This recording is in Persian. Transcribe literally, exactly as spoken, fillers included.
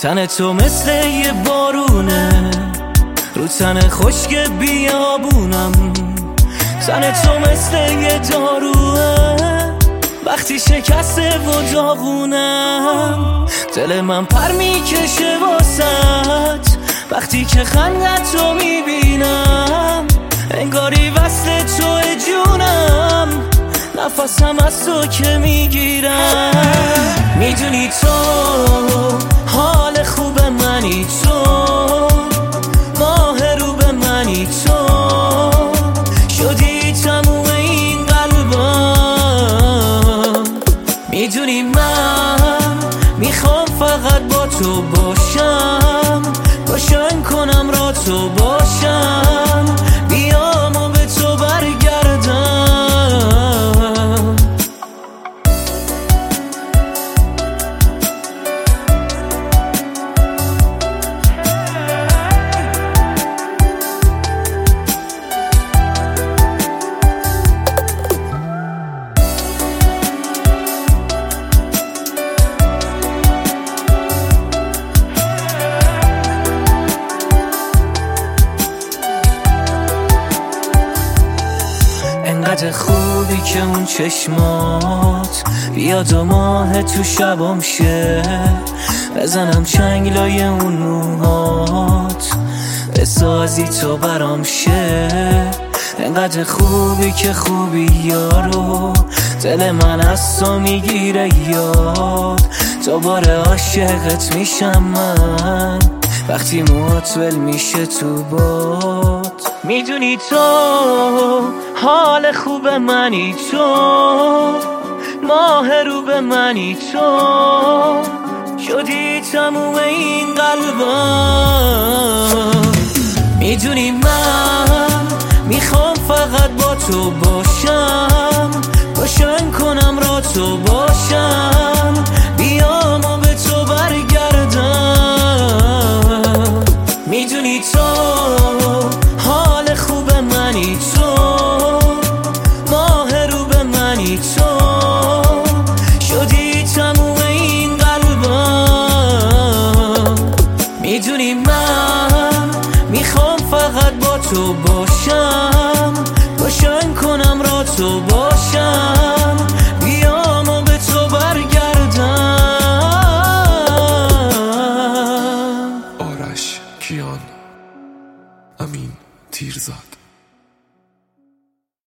تن تو مثل یه بارونه رو تن خشک بیابونم. تن تو مثل یه داروه وقتی شکسته و داغونم. دل من پر میکشه واسط وقتی که خندت رو میبینم. انگاری وصل تو جونم نفسم از تو که میگیرم. میدونی تو حال خوب منی، تو ماه رو به منی، تو شدی تموم این قلبم. میدونی من میخوام فقط با تو باشم، روشن کنم را تو باشم، بیام و به تو برگردم. انقدر خوبی که اون چشمات بیاد و ماه تو شبام شه، بزنم چنگلای اون موهات بسازی تو برام شه. انقدر خوبی که خوبی یارو دل من از تو میگیره یاد. دوباره عاشقت میشم من وقتی موهات ول میشه تو باد. میدونی تو حال خوب منی، تو ماه رو به منی، تو شدی تموم این قلبم. میدونی من میخوام فقط با تو باشم، روشن کنم را تو باشم، بیام و به تو برگردم. میدونی تو حال خوب منی، تو ماه رو به منی، تو شدی تموم این قلبم. میدونی من میخوام فقط با تو باشم، روشن کنم را تو باشم، بیام و به تو برگردم. آرش کیان، امین تیرزاد.